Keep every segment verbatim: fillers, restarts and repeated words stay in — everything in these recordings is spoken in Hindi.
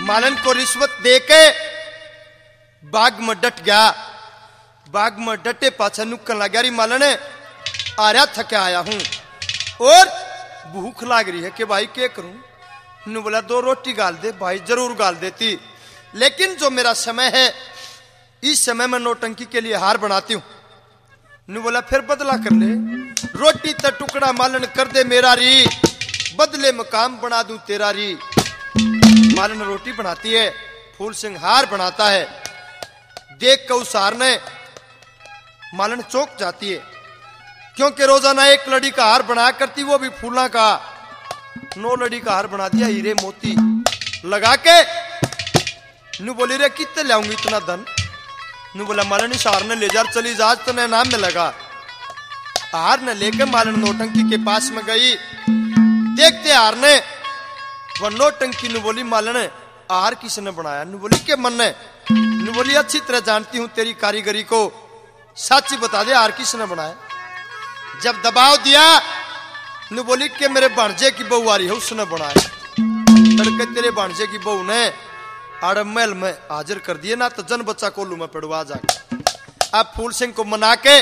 मालन को रिश्वत दे के बाग में डट गया। बाग में डटे पाछा नुक्कन लग गया। मालन आ रहा थका आया हूं और भूख लाग रही है कि भाई क्या करूं। नु बोला दो रोटी गाल दे। भाई जरूर गाल देती, लेकिन जो मेरा समय है इस समय मैं नौटंकी के लिए हार बनाती हूं। नु बोला फिर बदला कर ले। रोटी तो टुकड़ा मालन कर दे मेरा री, बदले में काम बना दूं तेरा री। मालन रोटी बनाती है, फूल सिंह हार बनाता है। देख कर उस हार ने मालन चौंक जाती है, क्योंकि रोजाना एक लड़ी का हार बना करती, वो भी फूला का। नौ लड़ी का हार बना दिया, हीरे मोती लगा के। नु बोली रे कितने लाऊंगी इतना धन। नु बोला मालन इस हार ने ले जा चली जा, तो ने नाम में लगा। हार ने लेकर मालन नौटंकी के पास में गई। देखते हार ने वो नौटंकी नु बोली मालन हार किसने बनाया। नु बोली के मन ने। नु बोली अच्छी तरह जानती हूं तेरी कारीगरी को, सच्ची बता दे हार किसने बनाया। जब दबाव दिया नु बोली के मेरे भांजे की बहू आ रही है उसने बनाया। तड़के तेरे भांजे की बहू ने आड़ महल में हाजिर कर दिए ना, तो जन बच्चा कोल्लू में पड़वा जाके। अब फूल सिंह को मना के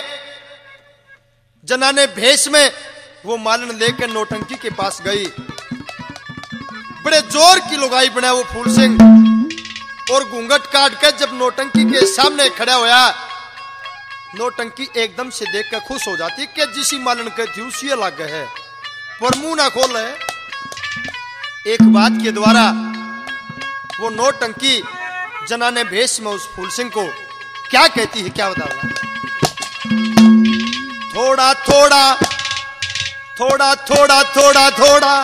जनाने भेष में वो मालन लेकर नौटंकी के पास गई। बड़े जोर की लुगाई बना वो फूल सिंह, और घूंघट काट कर जब नौटंकी के सामने खड़ा होया, नौटंकी एकदम से देखकर खुश हो जाती कि जिसी मालन कहती उसी अलग है, पर मुंह ना खोल है। एक बात के द्वारा वो नौटंकी जनाने भेष में उस फूल सिंह को क्या कहती है, क्या बताऊंगा। थोड़ा थोड़ा थोड़ा थोड़ा थोड़ा थोड़ा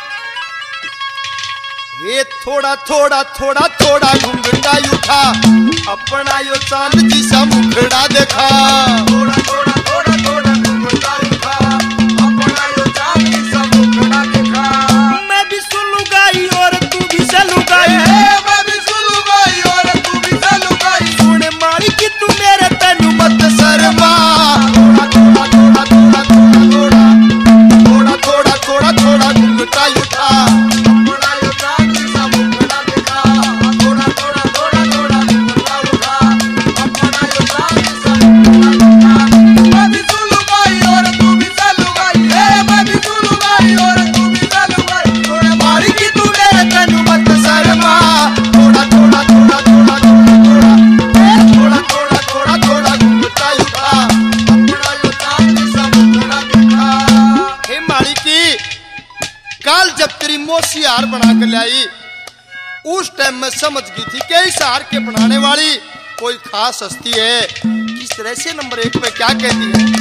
ये थोड़ा थोड़ा थोड़ा थोड़ा घुंघटा उठा, अपना यो चांद जिसा मुखड़ा देखा। थोड़ा थोड़ा थोड़ा थोड़ा घुंघटा उठा, अपना यो चांद जिसा मुखड़ा देखा। मैं भी सुन लुगाई और तू भी चल लुगाई, मैं भी सुन लुगाई और तू भी चल लुगाई। सुन मारी कि तू मेरे तनु मत शर्मा। थोड़ा थोड़ा थोड़ा थोड़ा थोड़ा थोड़ा थोड़ा थोड़ा थोड़ा घुंघटा उठा, अपना यो चांद जिसा मुखड़ा देखा। थोड़ा थोड़ा थोड़ा थोड़ा घुंघटा उठा, अपना यो चांद जिसा मुखड़ा देखा। मैं भी सुन लुगाई और तू भी चल लुगाई, मैं भी सुन लुगाई और तू भी चल लुगाई। थोड़ा मारी कि तू मेरे तनु मत शर्मा। थोड़ा थोड़ा थोड़ा थोड़ा थोड़ा थोड़ा थोड़ा थोड़ा घुंघटा उठा, अपना यो चांद जिसा मुखड़ा देखा। हे माली की काल जब तेरी मोसी हार बना कर लाई, उस टाइम में समझ गई थी कि इस हार के बनाने वाली कोई खास हस्ती है। किस तरह से नंबर एक पे क्या कहती है।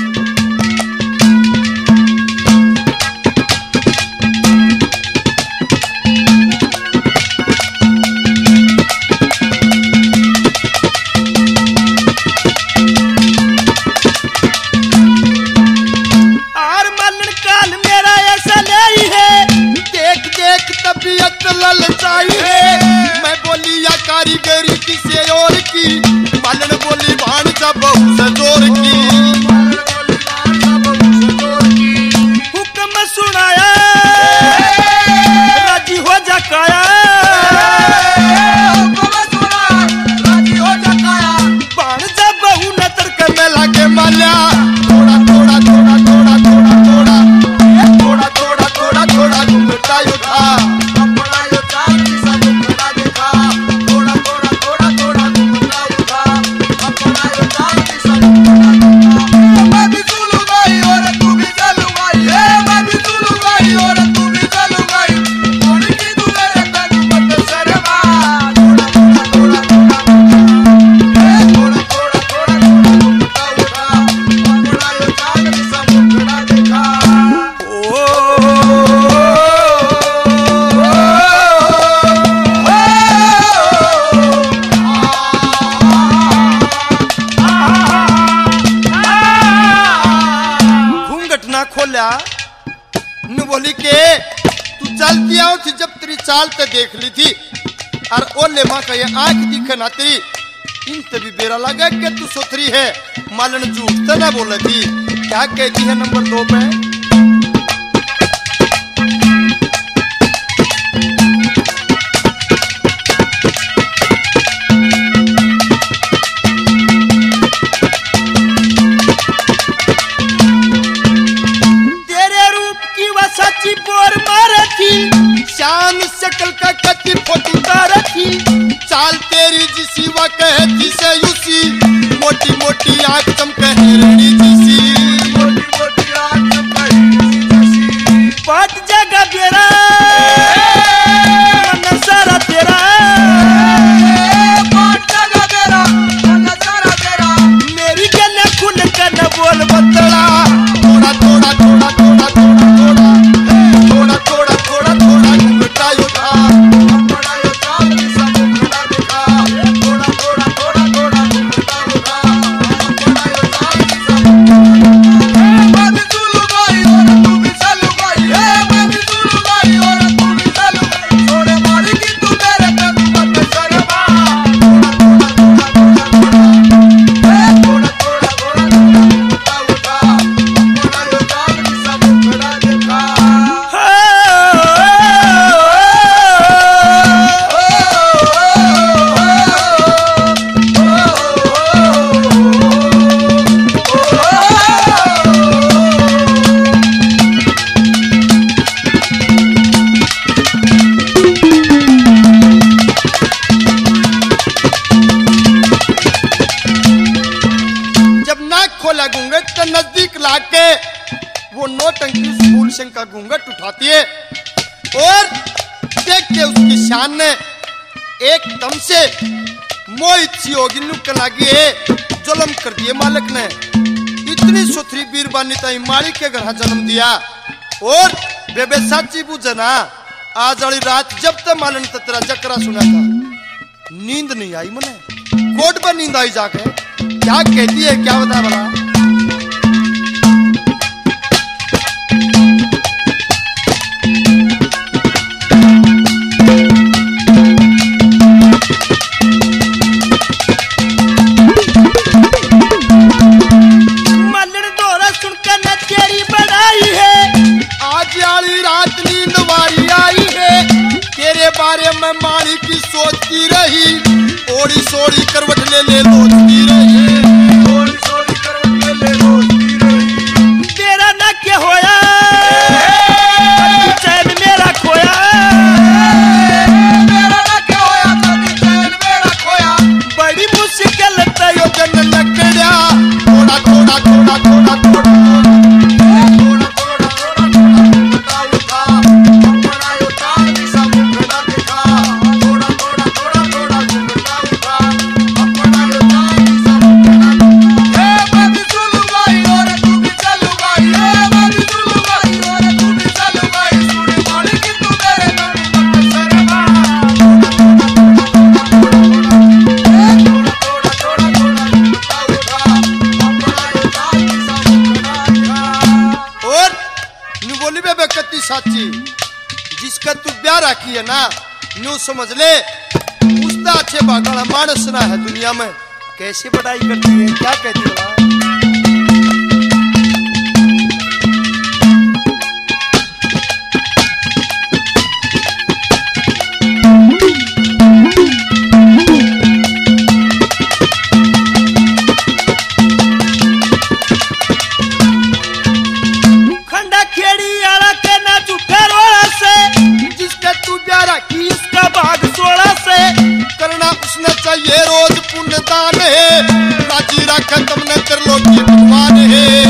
आर मालन काल मेरा ऐसा नहीं है, देख देख तबीयत ललचाई है। मैं बोली या कारीगरी किसी और की, मालन बोली भांजा बहू से जोर की। हुक्म सुनाया राजी हो जा काया। भांजा बहू न तड़के में लाके माल्या। थोड़ा थोड़ा थोड़ा थोड़ा थोड़ा थोड़ा थोड़ा थोड़ा थोड़ा थोड़ा घुंघटा उठा, अपना यो चांद जिसा मुखड़ा देखा। थोड़ा थोड़ा थोड़ा थोड़ा घुंघटा उठा, अपना यो चांद जिसा मुखड़ा देखा। मैं भी सुन लुगाई और तू भी चल लुगाई, मैं भी सुन लुगाई और तू भी चल लुगाई। थोड़ी की तू मेरे तनु मत शर्मा। थोड़ा थोड़ा थोड़ा थोड़ा थोड़ा थोड़ा थोड़ा घुंघटा उठा, अपना यो चांद जिसा मुखड़ा देखा। घूंघट ना खोला। नु बोली के तू चलती आओ थी जब तेरी चाल ते देख ली थी, और ओले माँ का ये आंख दिखे ना तेरी, इन तभी बेरा लगा कि तू सुथरी है। मालन झूठ तो ना बोले थी। क्या कहती है नंबर दो पे। चाल तेरी जिसी व कहती से यूसी, मोटी मोटी आंख चमके हिरणी जिसी, मोटी मोटी आंख चमके जैसी। पाट जगह बेरा मन सारा तेरा, पाट जगह बेरा मन सारा तेरा, मेरी गले खुल कर न बोल बतला। थोड़ा थोड़ा थोड़ा थोड़ा थोड़ा थोड़ा थोड़ा थोड़ा थोड़ा थोड़ा घूंघटा उठा, अपना यो चांद सा मुखड़ा दिखा, थोड़ा थोड़ा थोड़ा थोड़ा घूंघटा उठा, अपना यो चांद सा मुखड़ा। मैं भी चलू गई और तू भी चलू गई, मैं भी चलू गई और तू भी चलू गई, छोड़े मारी की तू मेरे कदम मत शर्मा। थोड़ा थोड़ा थोड़ा थोड़ा उठा, अपना यो चांद सा मुखड़ा दिखा। जब नाक खोला घूंघट तो नजदीक लाके वो नौटंकी फूल सिंह का घूंघट उठाती है और देख के उसकी शान ने एकदम से मोहित सी होगी नुक लगी है, जुल्म कर दिए मालिक ने। इतनी सुथरी बीरबानी तई माड़ी के घर जन्म दिया और बेबे साची बुझना आज वाली रात जब तक मालन तेरा जकरा सुना था नींद नहीं आई मने, कोट पर नींद आई जाके। क्या कहती है क्या बता बड़ा। मलन दौरा सुनकर न तेरी बड़ाई है, आज वाली रात नींद वारी आई है, तेरे बारे में माड़ी की सोचती रही, ओड़ी सोड़ी करवट ले ले लोचती रही, सोरी सोरी करवट ले ले रोती रही, तेरा न क्या होया चैन मेरा खोया। मेरा ना क्या होया कभी चैन मेरा खोया, बड़ी मुश्किल तयो जन लकड़िया थोड़ा थोड़ा थोड़ा थोड़ा थोड़ा थोड़ा थोड़ा थोड़ा घूंघटा उठा, अपना यो चांद सा मुखड़ा दिखा, थोड़ा थोड़ा थोड़ा थोड़ा घूंघटा उठा, अपना यो चांद सा मुखड़ा दिखा। मैं भी चलू गई और तू भी चलू गई, मैं भी चलू गई और तू भी चलू गई, सुने मारी की तू मेरे कदम मत शर्मा। थोड़ा थोड़ा थोड़ा घूंघटा उठा, अपना यो चांद सा मुखड़ा दिखा। और नु बोली बेबे कत्ती साची जिसका तू प्यार राखी है ना नु समझ ले उसका अच्छे बागड़ा मानस ना है दुनिया में। कैसे बड़ाई करती है क्या कहती है बड़ा? खंडा खेड़ी आला के ना झूठे रोड़ा से, जिसका तू प्यार राखी इसका भाग सोड़ा से, करना उसने चाहिए रोज पुण्य दान है, राजी रखा तुमने त्रिलोकी भगवान है।